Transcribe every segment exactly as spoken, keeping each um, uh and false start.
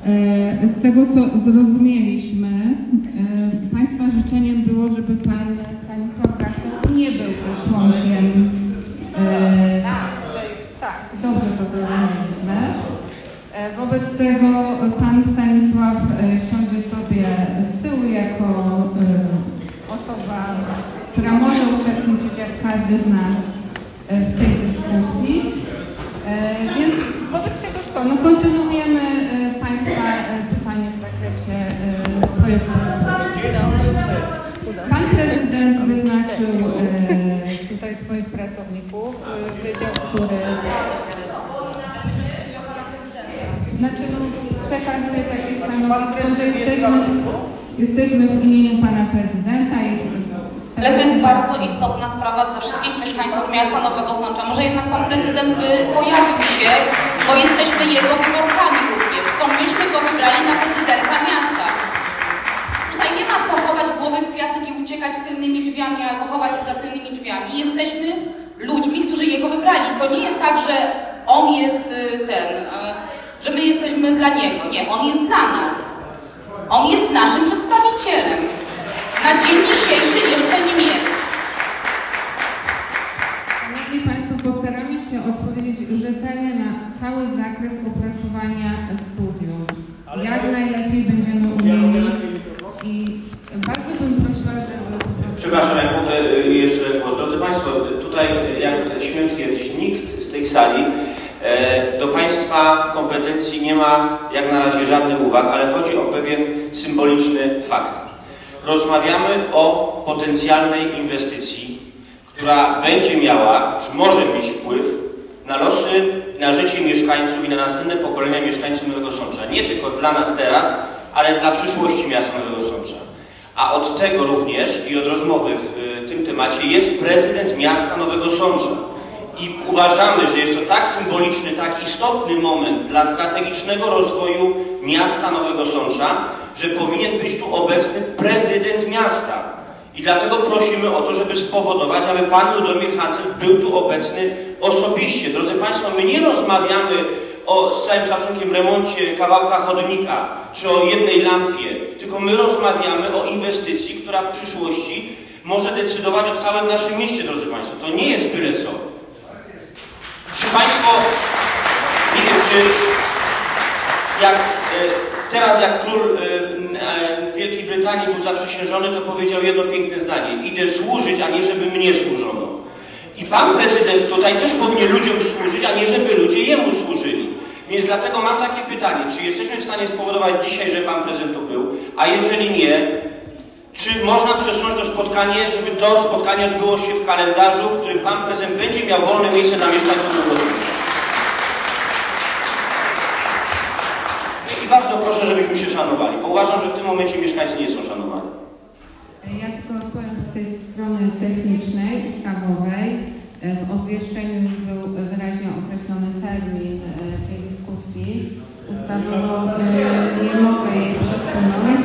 Z tego, co zrozumieliśmy, Państwa życzeniem było, żeby Pan Stanisław Garson nie był członkiem. Tak, dobrze to zrozumieliśmy. Wobec tego Pan Stanisław siądzie sobie z tyłu jako osoba, która może uczestniczyć jak każdy z nas w tej dyskusji. Więc wobec tego co? No kontynuujemy Państwa pytanie w zakresie projektu. Pan prezydent wyznaczył tutaj swoich pracowników, wydział, który... Znaczy, no, przekazuję takie stanowisko, że jesteśmy, jesteśmy w imieniu Pana Prezydenta i... Ale to jest bardzo istotna sprawa dla wszystkich mieszkańców miasta Nowego Sącza. Może jednak Pan Prezydent by pojawił się, bo jesteśmy jego wyborcami również. To myśmy go wybrali na prezydenta miasta. Tutaj nie ma co chować głowy w piasek i uciekać tylnymi drzwiami albo chować się za tylnymi drzwiami. Jesteśmy ludźmi, którzy jego wybrali. To nie jest tak, że on jest ten... że my jesteśmy dla niego. Nie, on jest dla nas. On jest naszym przedstawicielem. Na dzień dzisiejszy jeszcze nim jest. Szanowni Państwo, postaramy się odpowiedzieć rzetelnie na cały zakres opracowania studium. Jak najlepiej będziemy umieli i bardzo bym prosiła, żeby... Przepraszam, jak mogę jeszcze głos. Drodzy Państwo, tutaj, jak śmiem twierdzić, nikt z tej sali do Państwa kompetencji nie ma jak na razie żadnych uwag, ale chodzi o pewien symboliczny fakt. Rozmawiamy o potencjalnej inwestycji, która będzie miała, czy może mieć wpływ na losy, na życie mieszkańców i na następne pokolenia mieszkańców Nowego Sącza. Nie tylko dla nas teraz, ale dla przyszłości miasta Nowego Sącza. A od tego również i od rozmowy w tym temacie jest prezydent miasta Nowego Sącza. I uważamy, że jest to tak symboliczny, tak istotny moment dla strategicznego rozwoju miasta Nowego Sącza, że powinien być tu obecny prezydent miasta. I dlatego prosimy o to, żeby spowodować, aby pan Ludomir Hancel był tu obecny osobiście. Drodzy Państwo, my nie rozmawiamy o, z całym szacunkiem, remoncie kawałka chodnika, czy o jednej lampie, tylko my rozmawiamy o inwestycji, która w przyszłości może decydować o całym naszym mieście, drodzy Państwo. To nie jest byle co. Czy Państwo, nie wiem, czy jak teraz jak król Wielkiej Brytanii był zaprzysiężony, to powiedział jedno piękne zdanie: idę służyć, a nie żeby mnie służono. I Pan Prezydent tutaj też powinien ludziom służyć, a nie żeby ludzie jemu służyli. Więc dlatego mam takie pytanie, czy jesteśmy w stanie spowodować dzisiaj, że Pan Prezydent tu był, a jeżeli nie, czy można przesunąć to spotkanie, żeby to spotkanie odbyło się w kalendarzu, w którym Pan Prezydent będzie miał wolne miejsce na mieszkańców Nowego Sącza? I bardzo proszę, żebyśmy się szanowali, bo uważam, że w tym momencie mieszkańcy nie są szanowani. Ja tylko odpowiem z tej strony technicznej, ustawowej. W obwieszczeniu już był wyraźnie określony termin tej dyskusji. Ustawowo nie mogę jej przesunąć.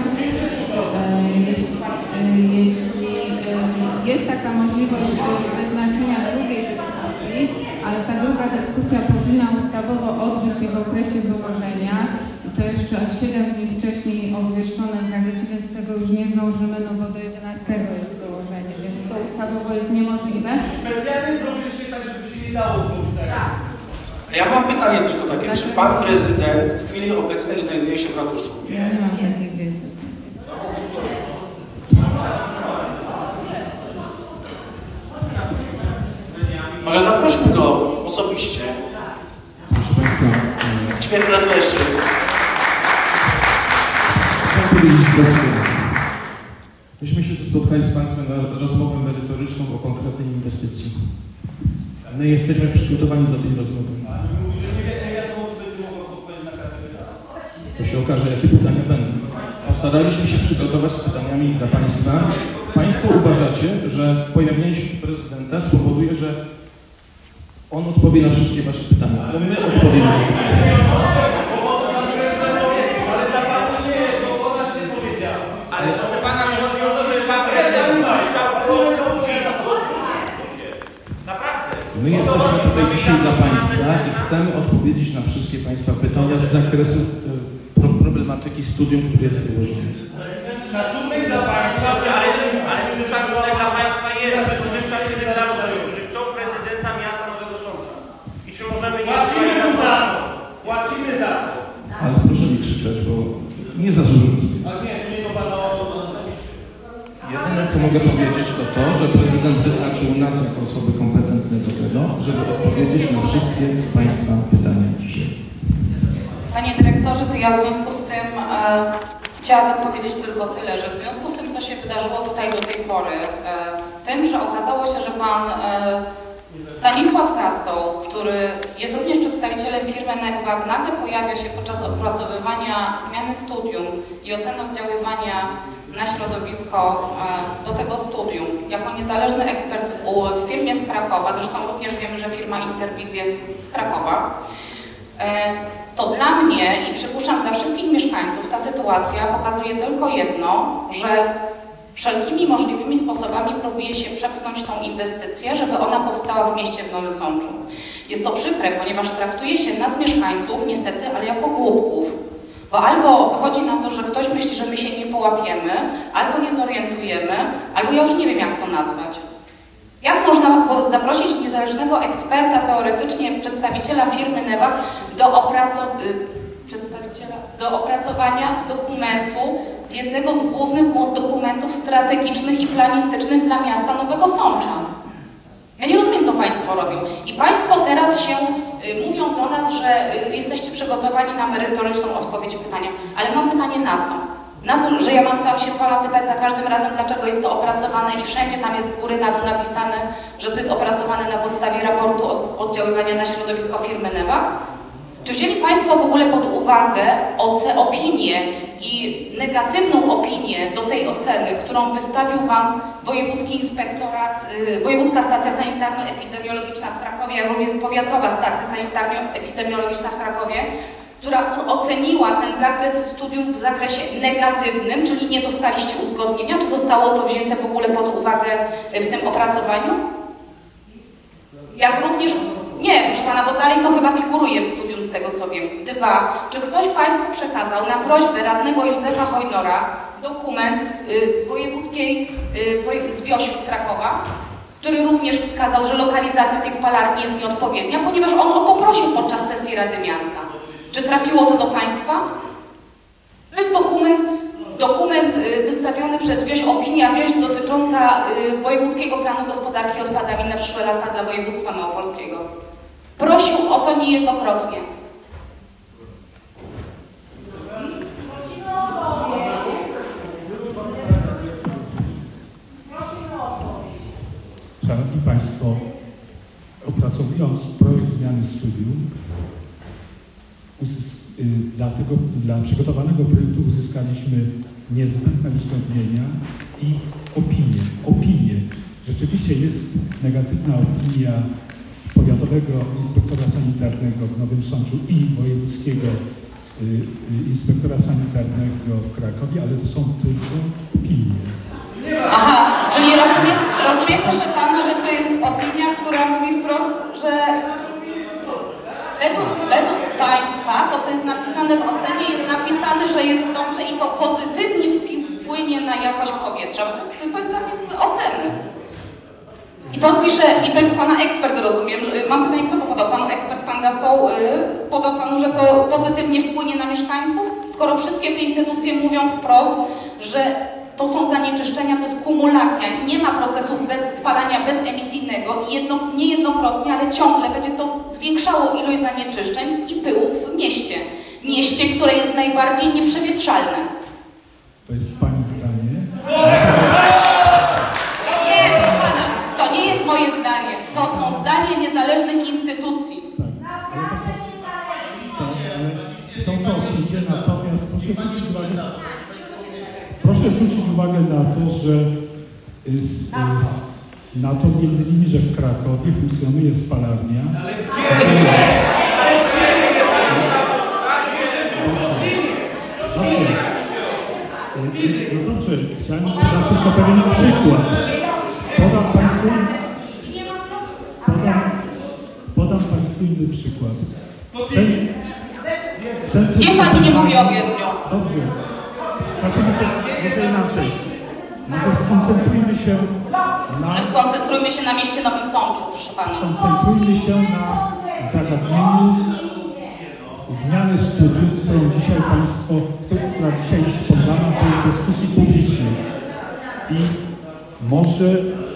Jeśli jest taka możliwość wyznaczenia drugiej dyskusji, ale ta druga dyskusja powinna ustawowo odbyć się w okresie wyłożenia, to jeszcze siedem dni wcześniej obwieszczone w gazecie, więc tego już nie zdążymy, no bo do jedenastego jest wyłożenie, więc to ustawowo jest niemożliwe. Specjalnie zrobiliście tak, żeby się nie dało zrobić tak. Ja mam pytanie tylko takie, czy Pan Prezydent w chwili obecnej znajduje się w ratuszu? Ja nie mam takiej wiedzy. Może zaprośmy go osobiście. W świetle fleszy. Chciałem powiedzieć krótko. Myśmy się tu spotkali z Państwem na rozmowę merytoryczną o konkretnej inwestycji. My jesteśmy przygotowani do tej rozmowy. To się okaże, jakie pytania będą. Postaraliśmy się przygotować z pytaniami dla Państwa. Państwo uważacie, że pojawienie się prezydenta spowoduje, że on odpowie na wszystkie Wasze pytania. To my odpowiemy na pytania. Ale proszę Pana, nie chodzi o to, że Pan Prezydent usłyszał głos ludzi, głos ludzi. Naprawdę. My jesteśmy tutaj dzisiaj dla Państwa i chcemy odpowiedzieć na wszystkie Państwa pytania z zakresu tematyki studium, który jest wyłożony. Szacunek dla Państwa. Dobrze, ale, ale tu szacunek dla Państwa jest, tylko też szacunek dla ludzi, którzy chcą prezydenta miasta Nowego Sącza. I czy możemy nie Płacimy za to. Płacimy za to. Ale proszę nie krzyczeć, bo nie zasłużyłem. Ale nie, to nie do Pana osoby. Jedyne, co mogę powiedzieć, to to, że prezydent wyznaczył nas jako osoby kompetentne do tego, żeby odpowiedzieć na wszystkie Państwa pytania dzisiaj. Panie dyrektorze, to ja w związku z tym e, chciałabym powiedzieć tylko tyle, że w związku z tym, co się wydarzyło tutaj do tej pory, e, tym, że okazało się, że Pan e, Stanisław Kastoł, który jest również przedstawicielem firmy Negwag, nagle pojawia się podczas opracowywania zmiany studium i oceny oddziaływania na środowisko do tego studium, jako niezależny ekspert w firmie z Krakowa, zresztą również wiemy, że firma Interwiz jest z Krakowa, to dla mnie i przypuszczam dla wszystkich mieszkańców ta sytuacja pokazuje tylko jedno, że wszelkimi możliwymi sposobami próbuje się przepchnąć tą inwestycję, żeby ona powstała w mieście w Nowym Sączu. Jest to przykre, ponieważ traktuje się nas mieszkańców niestety, ale jako głupków. Bo albo wychodzi na to, że ktoś myśli, że my się nie połapiemy, albo nie zorientujemy, albo ja już nie wiem, jak to nazwać. Jak można zaprosić niezależnego eksperta, teoretycznie przedstawiciela firmy Negwag do, opracow- przedstawiciela, do opracowania dokumentu, jednego z głównych dokumentów strategicznych i planistycznych dla miasta Nowego Sącza? Ja nie rozumiem, co Państwo robią. I Państwo teraz się y, mówią do nas, że y, jesteście przygotowani na merytoryczną odpowiedź pytania. Ale mam pytanie na co? Na co, że ja mam tam się Pana pytać za każdym razem, dlaczego jest to opracowane i wszędzie tam jest z góry na dół napisane, że to jest opracowane na podstawie raportu oddziaływania na środowisko firmy Negwag? Czy wzięli Państwo w ogóle pod uwagę opinię i negatywną opinię do tej oceny, którą wystawił Wam Wojewódzki Inspektorat, yy, Wojewódzka Stacja Sanitarno-Epidemiologiczna w Krakowie, jak również Powiatowa Stacja Sanitarno-Epidemiologiczna w Krakowie, która oceniła ten zakres studium w zakresie negatywnym, czyli nie dostaliście uzgodnienia? Czy zostało to wzięte w ogóle pod uwagę w tym opracowaniu? Jak również... Nie, proszę Pana, bo dalej to chyba figuruje w studium z tego, co wiem. Dwa, czy ktoś Państwu przekazał na prośbę radnego Józefa Hojnora dokument y, z wojewódzkiej, y, z Wiosiu z Krakowa, który również wskazał, że lokalizacja tej spalarni jest nieodpowiednia, ponieważ on o to prosił podczas sesji Rady Miasta. Czy trafiło to do Państwa? To jest dokument, dokument y, wystawiony przez Wieś, opinia Wieś dotycząca y, Wojewódzkiego Planu Gospodarki Odpadami na przyszłe lata dla województwa małopolskiego. Prosił o to niejednokrotnie. Szanowni Państwo, opracowując projekt zmiany studium, uzysk- y, dla, tego, dla przygotowanego projektu uzyskaliśmy niezbędne uzgodnienia i opinie. Opinie. Rzeczywiście jest negatywna opinia Powiatowego Inspektora Sanitarnego w Nowym Sączu i Wojewódzkiego y, y, Inspektora Sanitarnego w Krakowie, ale to są tylko opinie. Aha, czyli rozumiem, rozumiem proszę Pana, że to jest opinia, która mówi wprost, że według, według Państwa to, co jest napisane w ocenie, jest napisane, że jest dobrze i to pozytywnie wpłynie na jakość powietrza. To jest, to jest zapis oceny. I to pisze, i to jest Pana ekspert, rozumiem. Mam pytanie, kto to podał? Panu ekspert, Pan Gastoł, yy, podał Panu, że to pozytywnie wpłynie na mieszkańców? Skoro wszystkie te instytucje mówią wprost, że to są zanieczyszczenia, to jest kumulacja. Nie ma procesów bez spalania bezemisyjnego i jedno, niejednokrotnie, ale ciągle będzie to zwiększało ilość zanieczyszczeń i pyłów w mieście. Mieście, które jest najbardziej nieprzewietrzalne. To jest Pani zdanie? Nie, proszę Pana, to nie jest moje zdanie. To są zdania niezależnych instytucji. Tak, ale to są, tak, ale są to opinie, natomiast proszę zwrócić uwagę, proszę zwrócić uwagę na to, że z, na to między innymi, że w Krakowie funkcjonuje spalarnia. Ale gdzie? No dobrze, chciałem podać tylko pewien przykład. Podam Państwu, podam, podam Państwu inny przykład. Sen, centrum... Niech Pani nie mówi o Wiedniu. Dobrze. Znaczy może, może inaczej. Może skoncentrujmy się na... Może skoncentrujmy się na mieście Nowym Sączu, proszę Pana. Skoncentrujmy się na zagadnieniu zmiany studiów, którą dzisiaj Państwo, która dzisiaj jest poddana tej dyskusji publicznej. I może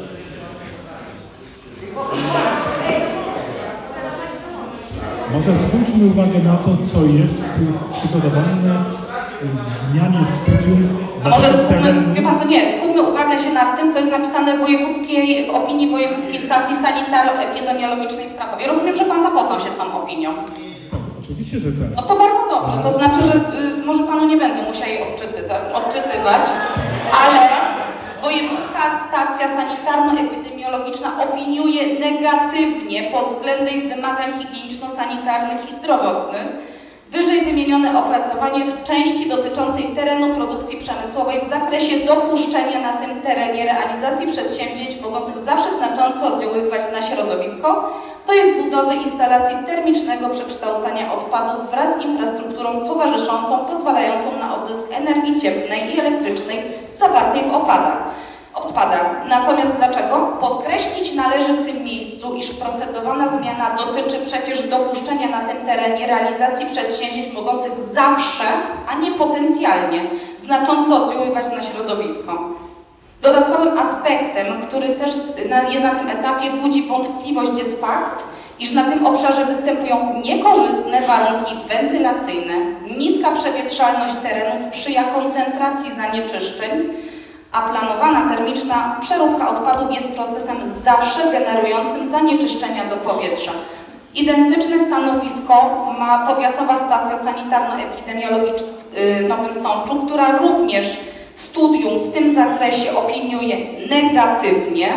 może zwróćmy uwagę na to, co jest przygotowane w zmianie studium. A może skupmy, wie Pan co, nie, skupmy uwagę się nad tym, co jest napisane w wojewódzkiej, w opinii Wojewódzkiej Stacji Sanitaro-Epidemiologicznej w Krakowie. Rozumiem, że Pan zapoznał się z tą opinią. Oczywiście, że tak. No to bardzo dobrze, to znaczy, że y, może Panu nie będę musiała jej odczytywać, odczytywać, ale Wojewódzka Stacja Sanitarno-Epidemiologiczna opiniuje negatywnie pod względem wymagań higieniczno-sanitarnych i zdrowotnych wyżej wymienione opracowanie w części dotyczącej terenu produkcji przemysłowej w zakresie dopuszczenia na tym terenie realizacji przedsięwzięć mogących zawsze znacząco oddziaływać na środowisko, to jest budowy instalacji termicznego przekształcania odpadów wraz z infrastrukturą towarzyszącą pozwalającą na odzysk energii cieplnej i elektrycznej zawartej w opadach. odpadach. Natomiast dlaczego? Podkreślić należy w tym miejscu, iż procedowana zmiana dotyczy przecież dopuszczenia na tym terenie realizacji przedsięwzięć mogących zawsze, a nie potencjalnie, znacząco oddziaływać na środowisko. Dodatkowym aspektem, który też jest na tym etapie, budzi wątpliwość, jest fakt, iż na tym obszarze występują niekorzystne warunki wentylacyjne, niska przewietrzalność terenu sprzyja koncentracji zanieczyszczeń, a planowana termiczna przeróbka odpadów jest procesem zawsze generującym zanieczyszczenia do powietrza. Identyczne stanowisko ma Powiatowa Stacja Sanitarno-Epidemiologiczna w Nowym Sączu, która również studium w tym zakresie opiniuje negatywnie.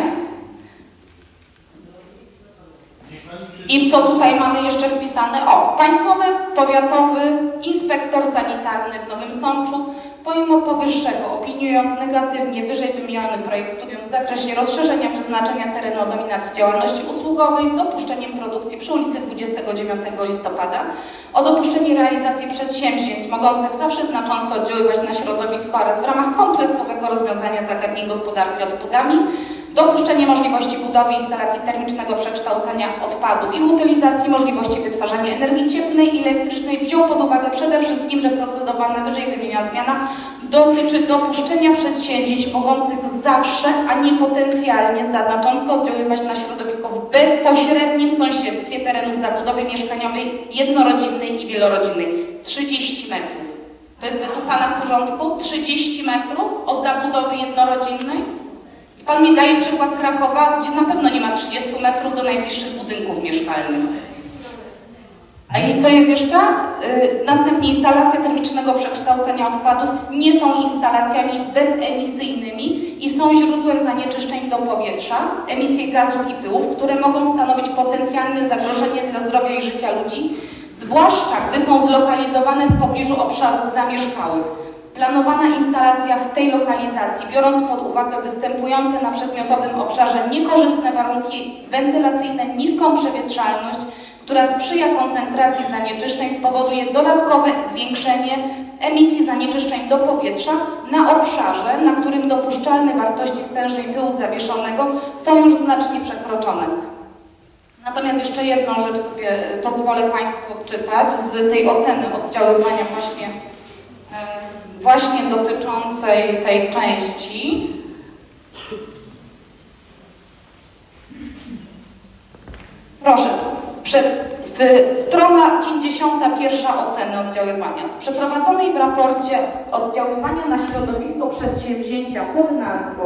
I co tutaj mamy jeszcze wpisane? O, Państwowy Powiatowy Inspektor Sanitarny w Nowym Sączu, pomimo powyższego, opiniując negatywnie wyżej wymieniony projekt studium w zakresie rozszerzenia przeznaczenia terenu o dominację działalności usługowej z dopuszczeniem produkcji przy ulicy dwudziestego dziewiątego listopada, o dopuszczenie realizacji przedsięwzięć mogących zawsze znacząco oddziaływać na środowisko oraz w ramach kompleksowego rozwiązania zagadnień gospodarki odpadami, dopuszczenie możliwości budowy instalacji termicznego przekształcania odpadów i utylizacji możliwości wytwarzania energii cieplnej i elektrycznej wziął pod uwagę przede wszystkim, że procedowana wyżej wymieniona zmiana dotyczy dopuszczenia przedsięwzięć mogących zawsze, a nie potencjalnie znacząco oddziaływać na środowisko w bezpośrednim sąsiedztwie terenów zabudowy mieszkaniowej jednorodzinnej i wielorodzinnej. trzydzieści metrów. To jest według Pana w porządku? trzydzieści metrów od zabudowy jednorodzinnej? Pan mi daje przykład Krakowa, gdzie na pewno nie ma trzydziestu metrów do najbliższych budynków mieszkalnych. A i co jest jeszcze? Yy, następnie instalacje termicznego przekształcenia odpadów nie są instalacjami bezemisyjnymi i są źródłem zanieczyszczeń do powietrza, emisji gazów i pyłów, które mogą stanowić potencjalne zagrożenie dla zdrowia i życia ludzi, zwłaszcza gdy są zlokalizowane w pobliżu obszarów zamieszkałych. Planowana instalacja w tej lokalizacji, biorąc pod uwagę występujące na przedmiotowym obszarze niekorzystne warunki wentylacyjne, niską przewietrzalność, która sprzyja koncentracji zanieczyszczeń, spowoduje dodatkowe zwiększenie emisji zanieczyszczeń do powietrza na obszarze, na którym dopuszczalne wartości stężeń pyłu zawieszonego są już znacznie przekroczone. Natomiast jeszcze jedną rzecz sobie pozwolę Państwu odczytać z tej oceny oddziaływania właśnie właśnie dotyczącej tej części. Proszę, strona pięćdziesiąta pierwsza oceny oddziaływania. Z przeprowadzonej w raporcie oddziaływania na środowisko przedsięwzięcia pod nazwą